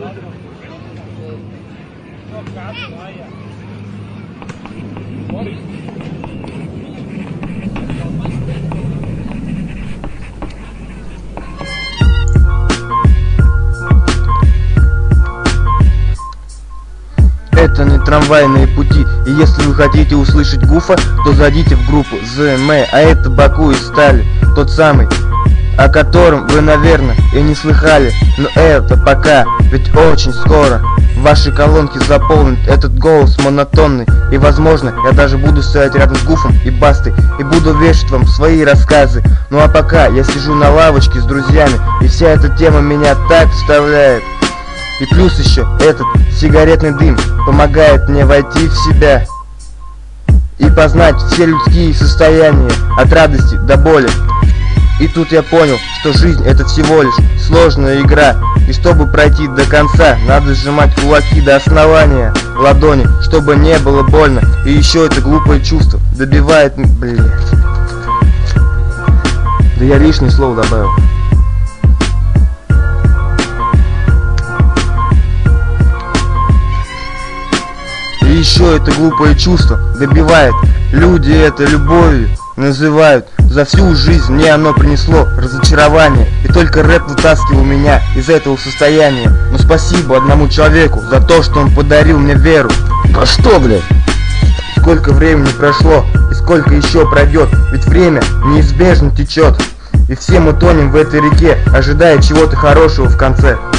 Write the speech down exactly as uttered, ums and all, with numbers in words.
Это не трамвайные пути, и если вы хотите услышать Гуфа, то зайдите в группу зэ эм эй, а это Баку из Стали, тот самый, о котором вы, наверное, и не слыхали. Но это пока, ведь очень скоро ваши колонки заполнит этот голос монотонный. И возможно, я даже буду стоять рядом с Гуфом и Бастой и буду вешать вам свои рассказы. Ну а пока я сижу на лавочке с друзьями, и вся эта тема меня так вставляет. И плюс еще этот сигаретный дым помогает мне войти в себя и познать все людские состояния, от радости до боли. И тут я понял, что жизнь это всего лишь сложная игра, и чтобы пройти до конца, надо сжимать кулаки до основания ладони, чтобы не было больно. И еще это глупое чувство добивает... Блять. Да я лишнее слово добавил. И еще это глупое чувство добивает. Люди это любовью называют. За всю жизнь мне оно принесло разочарование, и только рэп вытаскивал меня из этого состояния. Но спасибо одному человеку за то, что он подарил мне веру. Да что, блядь? Сколько времени прошло и сколько еще пройдет, ведь время неизбежно течет, и все мы тонем в этой реке, ожидая чего-то хорошего в конце.